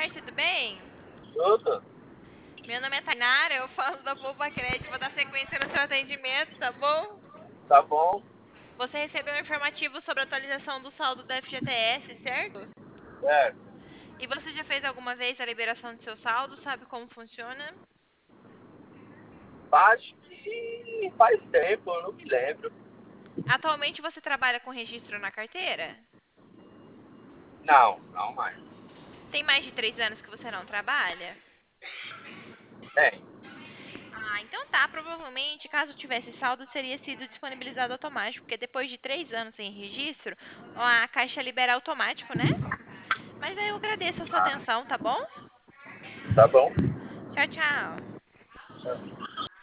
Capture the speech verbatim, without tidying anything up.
tarde, tudo bem? Tudo? Meu nome é Tainara, eu falo da Poupa Crédito, vou dar sequência no seu atendimento, tá bom? Tá bom? Você recebeu um informativo sobre a atualização do saldo do F G T S, certo? É, E você já fez alguma vez a liberação do seu saldo, sabe como funciona? acho que faz tempo, eu não me lembro. Atualmente você trabalha com registro na carteira? Não, não mais. Tem mais de três anos que você não trabalha? Tem. Ah, então tá. Provavelmente, caso tivesse saldo, teria sido disponibilizado automático, porque depois de três anos sem registro, a Caixa libera automático, né? Mas aí eu agradeço a sua Ah, atenção, tá bom? tá bom. Tchau, tchau. Tchau.